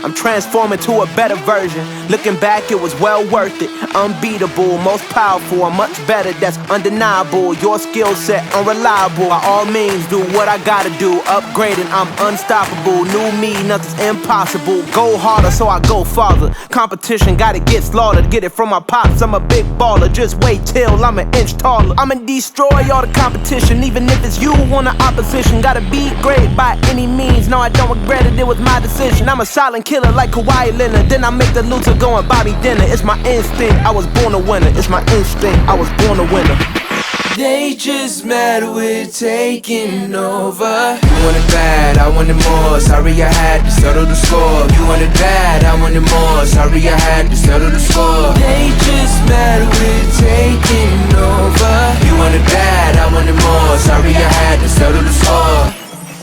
I'm transforming to a better version. Looking back, it was well worth it. Unbeatable, most powerful, I'm much better, that's undeniable. Your skill set, unreliable. By all means, do what I gotta do. Upgrading, I'm unstoppable. New me, nothing's impossible. Go harder, so I go farther. Competition, gotta get slaughtered. Get it from my pops, I'm a big baller. Just wait till I'm an inch taller. I'ma destroy all the competition, even if it's you on the opposition. Gotta be great by any means. No, I don't regret it, it was my decision. I'm a silent killer like Kawhi Leonard. Then I make the loser go and buy me dinner. It's my instinct, I was born a winner. It's my instinct, I was born a winner. They just mad we're taking over. You want it bad, I want it more. Sorry I had to settle the score. You want it bad, I want it more. Sorry I had to settle the score. They just mad we're taking over. You want it bad, I want it more. Sorry I had to settle the score.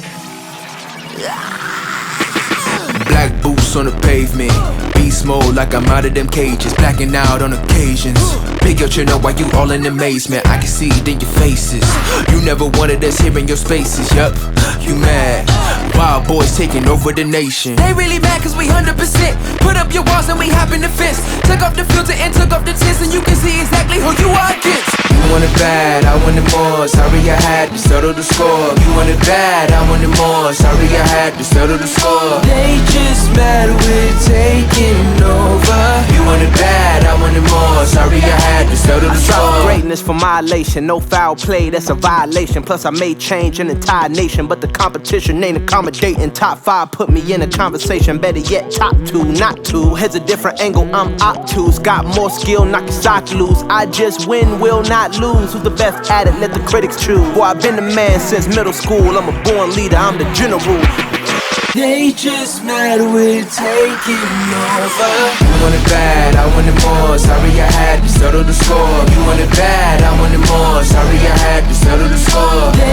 Black boots on the pavement, beast mode like I'm out of them cages. Blacking out on occasions. Big your chin up while you all in amazement. I can see it in your faces. You never wanted us here in your spaces. Yup, you mad. Wild boys taking over the nation. They really mad cause we 100%. Put up your walls and we hop in the fence. Took off the filter and took off the tents, and you can see exactly who you are against. You want it bad, I want it more. Sorry I had to settle the score. You want it bad, I want it more. Sorry I had to settle the score. They just mad we're taking over. You want it bad, I want it more. Sorry I had to settle the score. Greatness for my elation, no foul play, that's a violation. Plus I made change an entire nation, but the competition ain't accommodating. Top 5 put me in a conversation, better yet top 2, not 2. Here's a different angle, I'm obtuse. Got more skill, knock your sock loose. I just win, will not lose. Who's the best at it, let the critics choose. Boy, I've been the man since middle school. I'm a born leader, I'm the general. They just mad we're taking over. You want it bad, I want it more. Sorry I had to settle the score. You want it bad, I want it more. Sorry I had to settle the score.